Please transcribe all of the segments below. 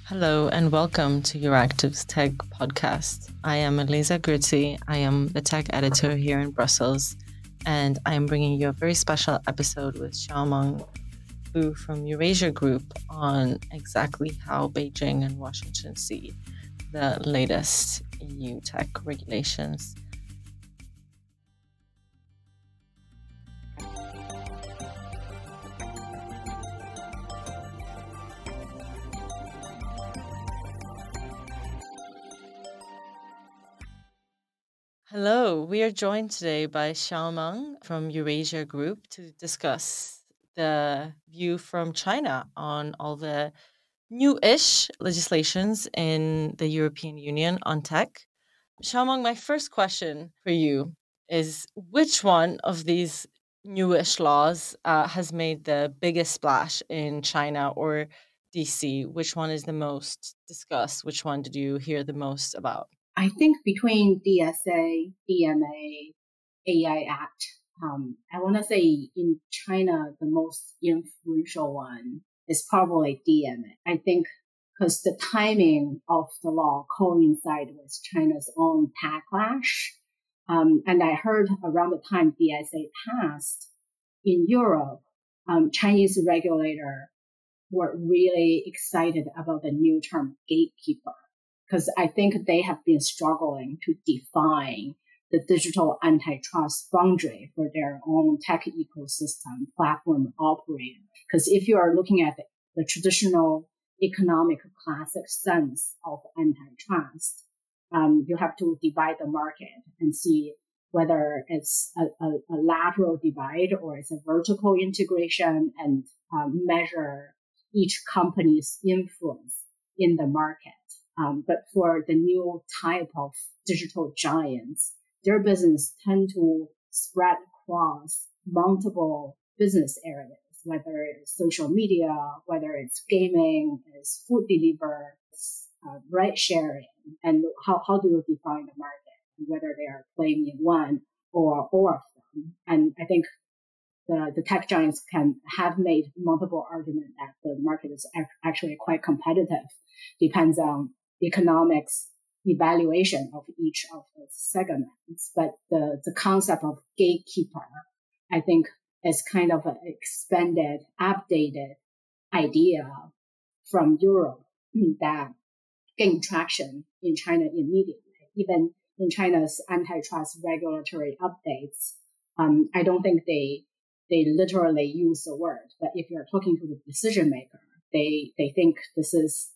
Hello and welcome to Euractiv's Tech podcast. I am Elisa Gritzi. I am the tech editor here in Brussels, and I am bringing you a very special episode with Xiaomeng Fu from Eurasia Group on exactly how Beijing and Washington see the latest EU tech regulations. Hello, we are joined today by Xiaomeng from Eurasia Group to discuss the view from China on all the new-ish legislations in the European Union on tech. Xiaomeng, my first question for you is which one of these newish laws has made the biggest splash in China or DC? Which one is the most discussed? Which one did you hear the most about? I think between DSA, DMA, AI Act, I want to say in China, the most influential one is probably DMA. I think because the timing of the law coincide with China's own backlash. And I heard around the time DSA passed in Europe, Chinese regulator were really excited about the new term gatekeeper, because I think they have been struggling to define the digital antitrust boundary for their own tech ecosystem platform operator. Because if you are looking at the traditional economic classic sense of antitrust, you have to divide the market and see whether it's a lateral divide or it's a vertical integration, and measure each company's influence in the market. But for the new type of digital giants, their business tend to spread across multiple business areas, whether it's social media, whether it's gaming, it's food delivery, it's ride sharing, and how do you define the market, whether they are playing in one or all of them. And I think the tech giants can have made multiple arguments that the market is actually quite competitive. Depends on economics evaluation of each of those segments. But the concept of gatekeeper, I think, is kind of an expanded, updated idea from Europe that gained traction in China immediately. Even in China's antitrust regulatory updates, I don't think they literally use the word, but if you're talking to the decision maker, they think this is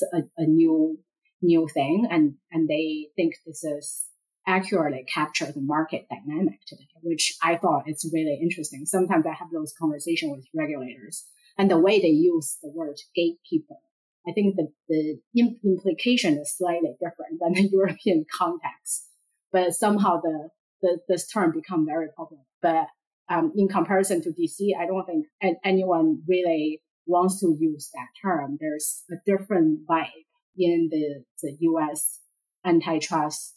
a new thing, and they think this is accurately capture the market dynamic today, which I thought is really interesting. Sometimes I have those conversations with regulators, and the way they use the word gatekeeper, I think the implication is slightly different than the European context, but somehow this term become very popular. But in comparison to DC, I don't think anyone really wants to use that term. There's a different vibe in the US antitrust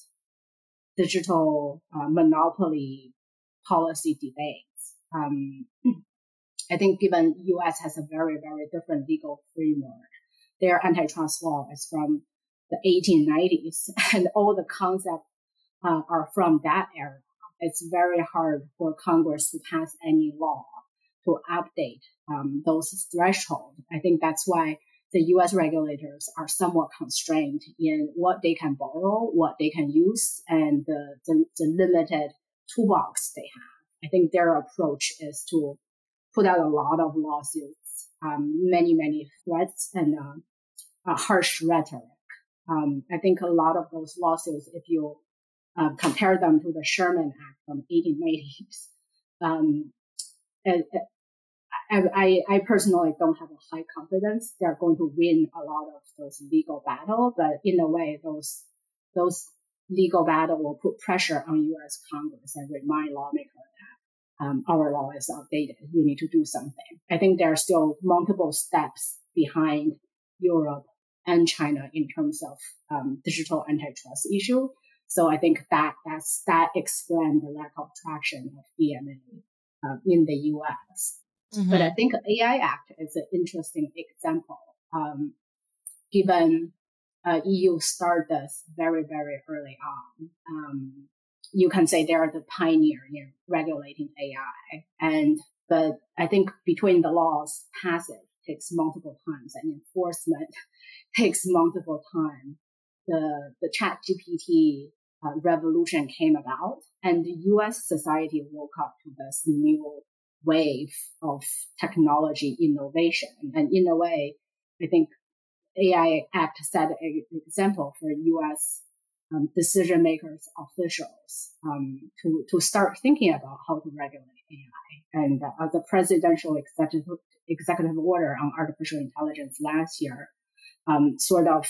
digital monopoly policy debates. I think given US has a very, very different legal framework, their antitrust law is from the 1890s, and all the concepts are from that era. It's very hard for Congress to pass any law to update those thresholds. I think that's why the U.S. regulators are somewhat constrained in what they can borrow, what they can use, and the limited toolbox they have. I think their approach is to put out a lot of lawsuits, many threats, and harsh rhetoric. I think a lot of those lawsuits, if you compare them to the Sherman Act from 1880s, I personally don't have a high confidence they're going to win a lot of those legal battles, but in a way, those legal battle will put pressure on U.S. Congress and remind lawmakers that our law is outdated. You need to do something. I think there are still multiple steps behind Europe and China in terms of digital antitrust issue. So I think that explains the lack of traction of DMA in the U.S. Mm-hmm. But I think AI Act is an interesting example. given EU started this very, very early on. You can say they are the pioneer in regulating AI. But I think between the laws passage takes multiple times and enforcement takes multiple times. The chat GPT revolution came about and the US society woke up to this new wave of technology innovation. And in a way, I think AI Act set an example for US decision makers, officials, to start thinking about how to regulate AI. And the presidential executive order on artificial intelligence last year sort of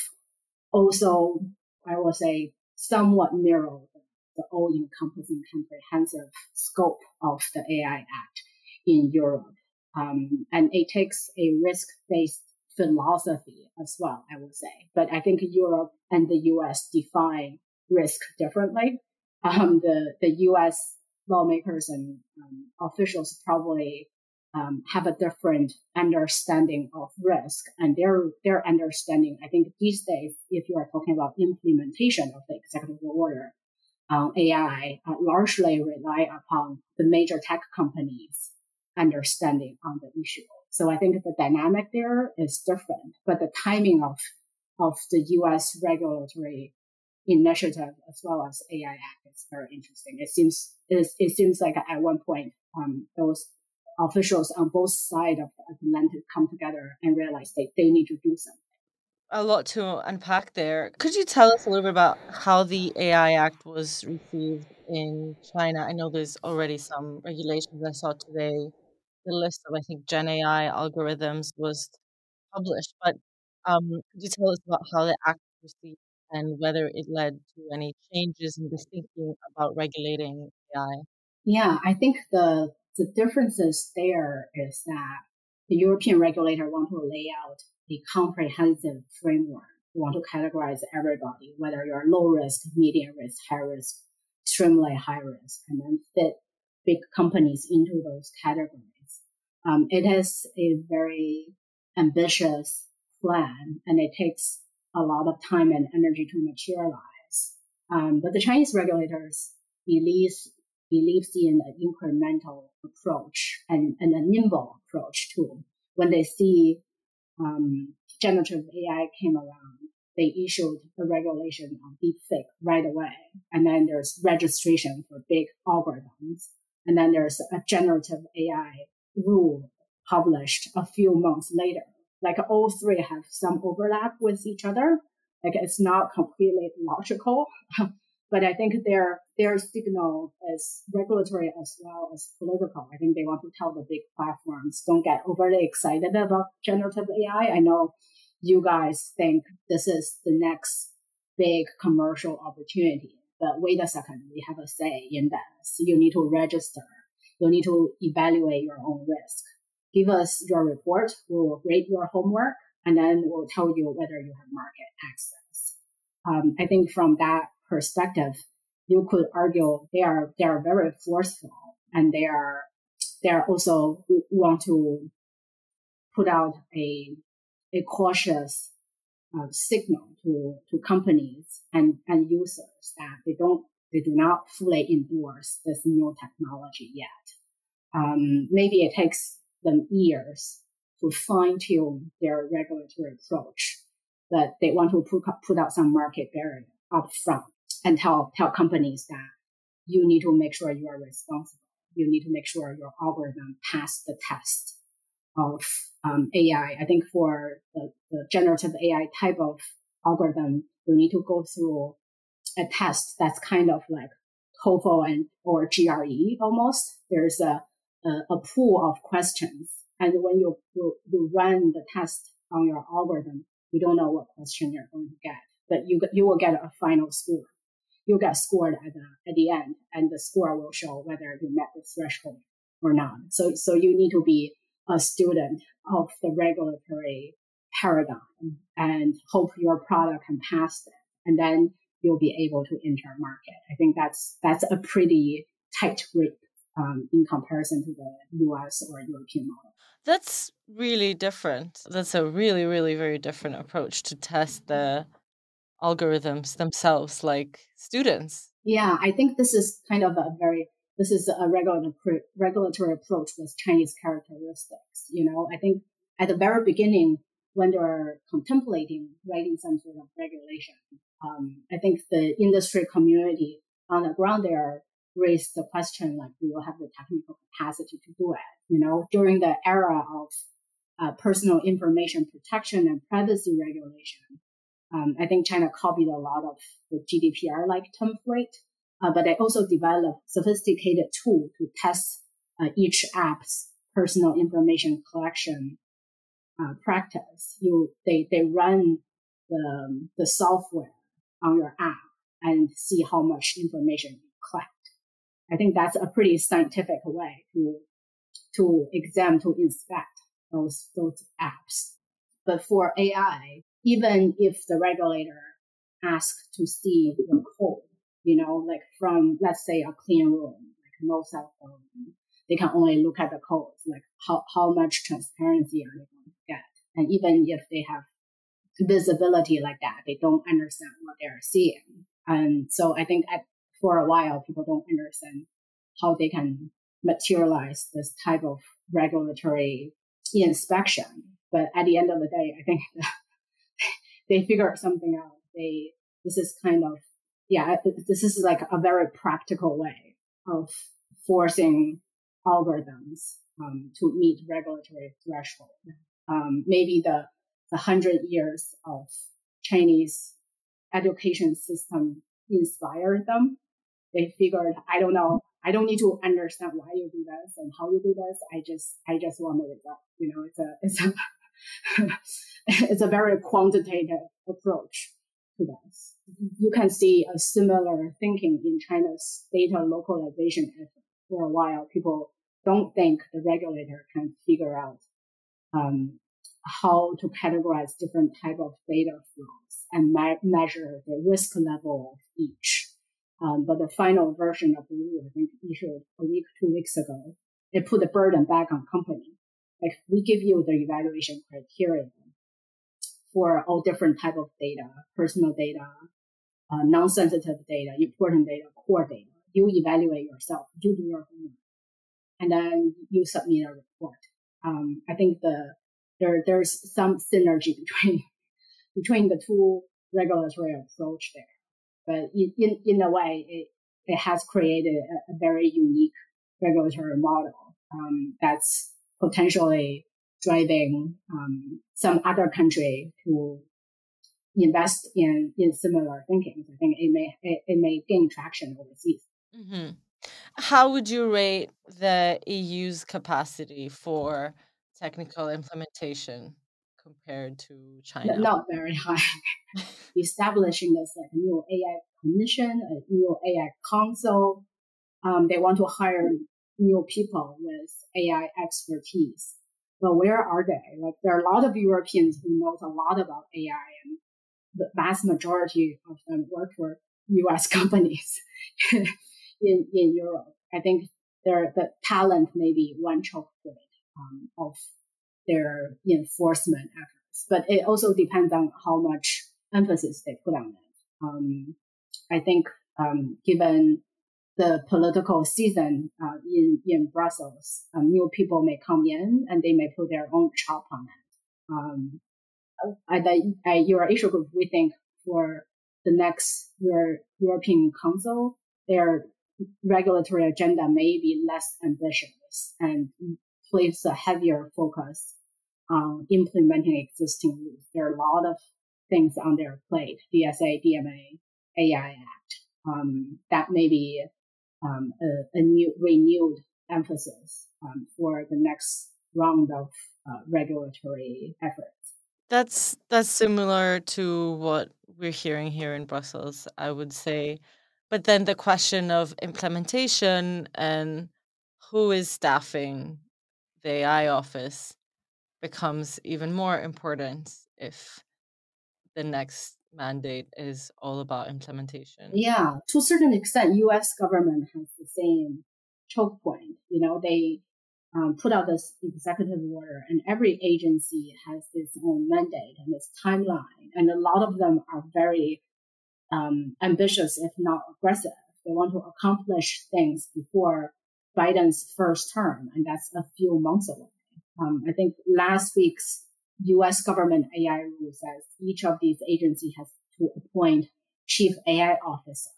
also, I will say, somewhat mirror the all-encompassing comprehensive scope of the AI Act in Europe. And it takes a risk-based philosophy as well, I would say. But I think Europe and the US define risk differently. The US lawmakers and officials probably have a different understanding of risk, and their understanding, I think these days, if you are talking about implementation of the executive order on AI, largely rely upon the major tech companies' understanding on the issue. So I think the dynamic there is different, but the timing of the US regulatory initiative as well as AI Act is very interesting. It seems like at one point those officials on both sides of the Atlantic come together and realize they need to do something. A lot to unpack there. Could you tell us a little bit about how the AI Act was received in China? I know there's already some regulations. I saw today the list of, I think, Gen AI algorithms was published, but could you tell us about how the act was received and whether it led to any changes in the thinking about regulating AI? Yeah, I think the differences there is that the European regulator want to lay out a comprehensive framework. They want to categorize everybody, whether you're low risk, medium risk, high risk, extremely high risk, and then fit big companies into those categories. It is a very ambitious plan, and it takes a lot of time and energy to materialize. But the Chinese regulators believes in an incremental approach and a nimble approach too. When they see generative AI came around, they issued a regulation on deepfake right away. And then there's registration for big algorithms. And then there's a generative AI rule published a few months later. Like all three have some overlap with each other. Like it's not completely logical. But I think their signal is regulatory as well as political. I think they want to tell the big platforms, don't get overly excited about generative AI. I know you guys think this is the next big commercial opportunity, but wait a second, we have a say in this. You need to register. You need to evaluate your own risk. Give us your report. We'll rate your homework, and then we'll tell you whether you have market access. I think from that perspective, you could argue they are very forceful, and they are also want to put out a cautious signal to companies and users that they do not fully endorse this new technology yet. Maybe it takes them years to fine tune their regulatory approach, but they want to put out some market barrier up front and tell companies that you need to make sure you are responsible. You need to make sure your algorithm passed the test of AI. I think for the generative AI type of algorithm, you need to go through a test that's kind of like TOEFL or GRE almost. There's a pool of questions, and when you run the test on your algorithm, you don't know what question you're going to get, but you will get a final score. You'll get scored at the end, and the score will show whether you met the threshold or not. So you need to be a student of the regulatory paradigm and hope your product can pass it, and then you'll be able to enter market. I think that's a pretty tight grip in comparison to the US or European model. That's really different. That's a really, really very different approach to test the algorithms themselves, like students. Yeah, I think this is kind of this is a regulatory approach with Chinese characteristics. I think at the very beginning, when they're contemplating writing some sort of regulation, I think the industry community on the ground there raised the question like, do you have the technical capacity to do it? During the era of personal information protection and privacy regulation, I think China copied a lot of the GDPR-like template, but they also developed sophisticated tool to test each app's personal information collection practice. They run the software on your app and see how much information you collect. I think that's a pretty scientific way to inspect those apps. But for AI, even if the regulator asks to see the code, like from, let's say, a clean room, like no cell phone, they can only look at the codes, like how much transparency are they going to get? And even if they have visibility like that, they don't understand what they're seeing. And so I think for a while, people don't understand how they can materialize this type of regulatory inspection. But at the end of the day, I think they figured something out. This is kind of, this is like a very practical way of forcing algorithms to meet regulatory threshold. Maybe the 100 years of Chinese education system inspired them. They figured, I don't know, I don't need to understand why you do this and how you do this. I just want the result. It's a very quantitative approach to this. You can see a similar thinking in China's data localization effort. For a while, people don't think the regulator can figure out how to categorize different type of data flows and measure the risk level of each. But the final version of the rule, I think issued 2 weeks ago, it put the burden back on company. Like, we give you the evaluation criteria for all different type of data, personal data, non-sensitive data, important data, core data. You evaluate yourself, you do your homework, and then you submit a report. I think there's some synergy between the two regulatory approach there. But in a way, it has created a very unique regulatory model that's potentially driving some other country to invest in similar thinking. I think it may gain traction overseas. Hmm. How would you rate the EU's capacity for technical implementation compared to China? Not very high. Establishing this like new AI commission, a new AI council. They want to hire new people with AI expertise. But where are they? Like, there are a lot of Europeans who know a lot about AI, and the vast majority of them work for US companies in Europe. I think the talent may be one choke point of their enforcement efforts. But it also depends on how much emphasis they put on it. I think given the political season in Brussels, new people may come in and they may put their own chop on it. At Eurasia Group, we think for the next European Council, their regulatory agenda may be less ambitious and place a heavier focus on implementing existing rules. There are a lot of things on their plate: DSA, DMA, AI Act. That may be a new renewed emphasis for the next round of regulatory efforts. That's similar to what we're hearing here in Brussels, I would say. But then the question of implementation and who is staffing the AI office becomes even more important if the next mandate is all about implementation. Yeah, to a certain extent, U.S. government has the same choke point. They put out this executive order, and every agency has its own mandate and its timeline. And a lot of them are very ambitious, if not aggressive. They want to accomplish things before Biden's first term, and that's a few months away. I think last week's U.S. government AI rule says each of these agencies has to appoint chief AI officer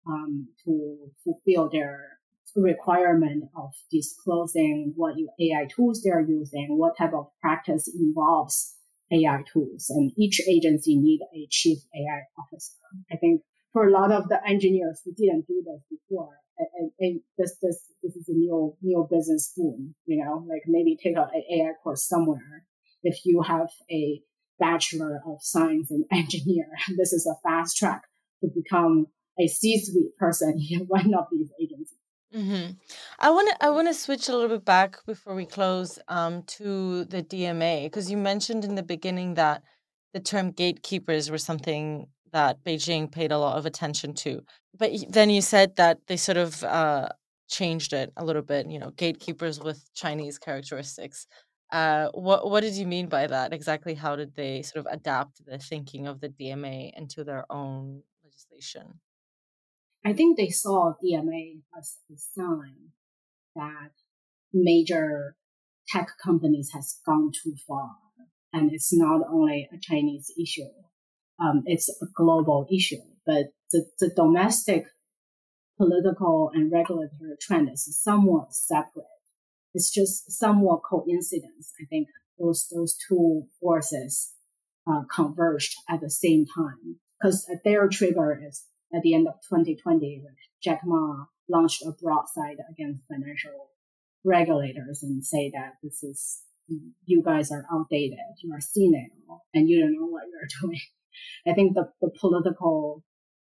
to fulfill their requirement of disclosing what AI tools they're using, what type of practice involves AI tools, and each agency need a chief AI officer. I think for a lot of the engineers who didn't do this before, this is a new business boom. Like maybe take an AI course somewhere. If you have a Bachelor of Science and Engineer, this is a fast track to become a C-suite person in one of these agencies. Mm-hmm. I want to switch a little bit back before we close to the DMA, because you mentioned in the beginning that the term gatekeepers were something that Beijing paid a lot of attention to. But then you said that they sort of changed it a little bit, gatekeepers with Chinese characteristics. What did you mean by that? Exactly how did they sort of adapt the thinking of the DMA into their own legislation? I think they saw DMA as a sign that major tech companies has gone too far. And it's not only a Chinese issue. It's a global issue, but the domestic political and regulatory trend is somewhat separate. It's just somewhat coincidence. I think those two forces converged at the same time, because their trigger is at the end of 2020, Jack Ma launched a broadside against financial regulators and say that you guys are outdated, you are senile, and you don't know what you're doing. I think the political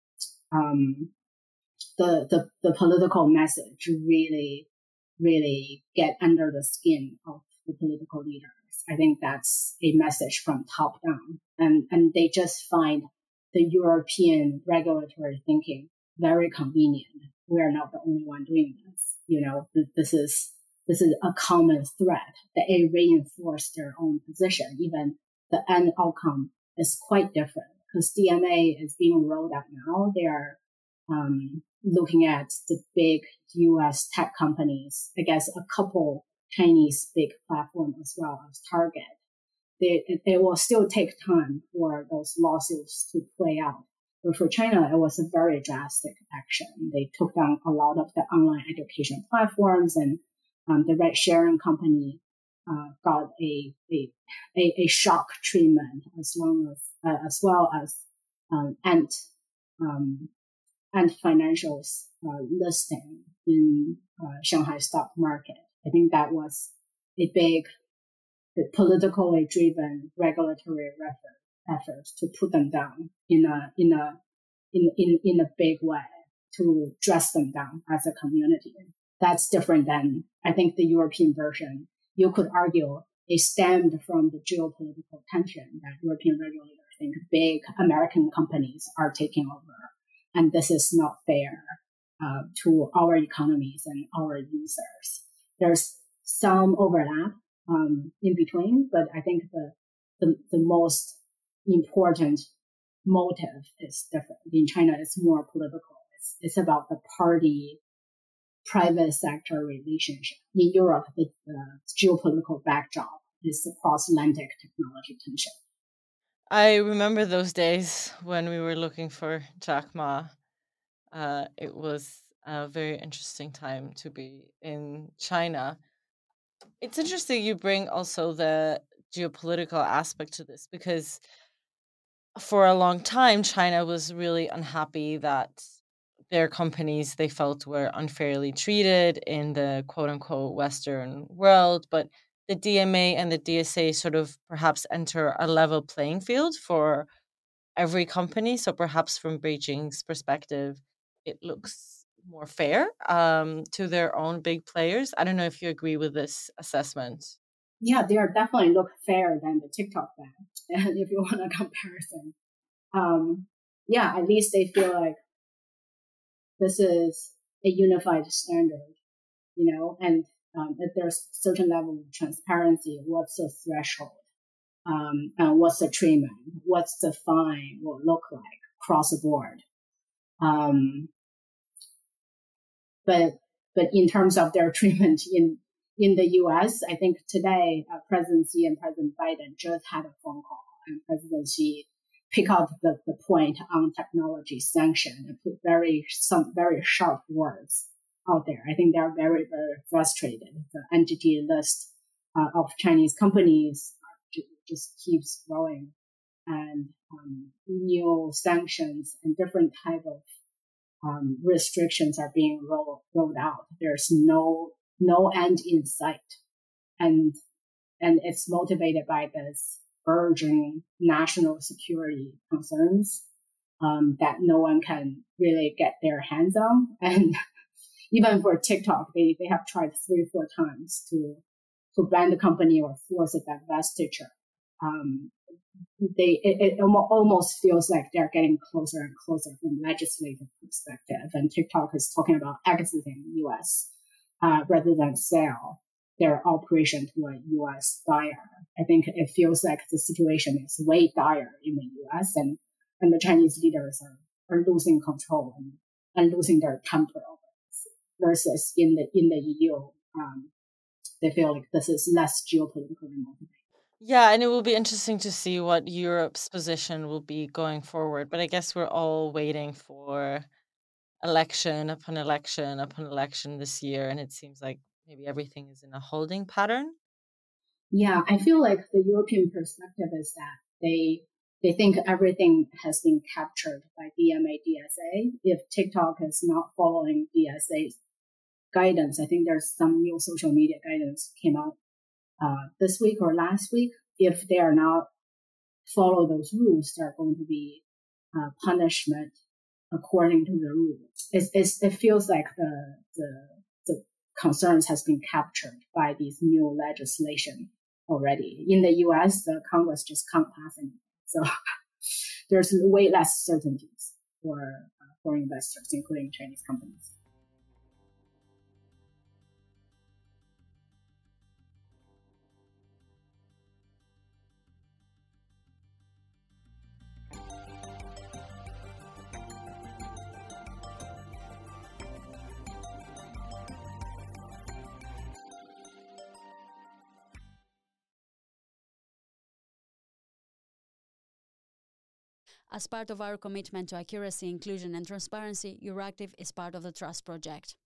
the political message really get under the skin of the political leaders. I think that's a message from top down, and they just find the European regulatory thinking very convenient. We are not the only one doing this. This is a common threat. They reinforce their own position. Even the end outcome is quite different, because DMA is being rolled out now. They are looking at the big US tech companies, I guess a couple Chinese big platforms as well as Target. They will still take time for those lawsuits to play out. But for China, it was a very drastic action. They took down a lot of the online education platforms, and the ride sharing company got a shock treatment, as well as Ant Financial's listing in Shanghai stock market. I think that was a big politically driven regulatory effort to put them down in a big way, to dress them down as a community. That's different than, I think, the European version. You could argue it stemmed from the geopolitical tension that European regulators think big American companies are taking over. And this is not fair to our economies and our users. There's some overlap in between, but I think the most important motive is different. In China, it's more political. It's about the party private sector relationship. In Europe, the geopolitical backdrop is the cross-Atlantic technology tension. I remember those days when we were looking for Jack Ma. It was a very interesting time to be in China. It's interesting you bring also the geopolitical aspect to this, because for a long time, China was really unhappy that their companies they felt were unfairly treated in the quote unquote Western world. But the DMA and the DSA sort of perhaps enter a level playing field for every company. So perhaps from Beijing's perspective, it looks more fair to their own big players. I don't know if you agree with this assessment. Yeah, they are definitely look fairer than the TikTok ban, if you want a comparison. Yeah, at least they feel like this is a unified standard and if there's certain level of transparency, what's the threshold? And what's the treatment? What's the fine will look like across the board? But in terms of their treatment in the U.S., I think today President Xi and President Biden just had a phone call, and President Xi pick up the point on technology sanction and put some very sharp words out there. I think they're very, very frustrated. The entity list of Chinese companies just keeps growing, and new sanctions and different type of restrictions are being rolled out. There's no end in sight, and it's motivated by this urging national security concerns that no one can really get their hands on. And even for TikTok, they have tried 3 or 4 times to ban the company or force a divestiture. It almost feels like they're getting closer and closer from legislative perspective. And TikTok is talking about exiting the U.S. Rather than sell their operation to a U.S. buyer. I think it feels like the situation is way dire in the U.S. and the Chinese leaders are losing control and losing their temper versus in the EU. They feel like this is less geopolitically motivated. Yeah, and it will be interesting to see what Europe's position will be going forward. But I guess we're all waiting for election upon election upon election this year, and it seems like maybe everything is in a holding pattern. Yeah, I feel like the European perspective is that they think everything has been captured by DMA, DSA. If TikTok is not following DSA's guidance, I think there's some new social media guidance came out this week or last week. If they are not follow those rules, there are going to be punishment according to the rules. It feels like the concerns has been captured by these new legislation already. In the U.S., the Congress just can't pass anything. So there's way less certainties for investors, including Chinese companies. As part of our commitment to accuracy, inclusion, and transparency, Euractiv is part of the Trust Project.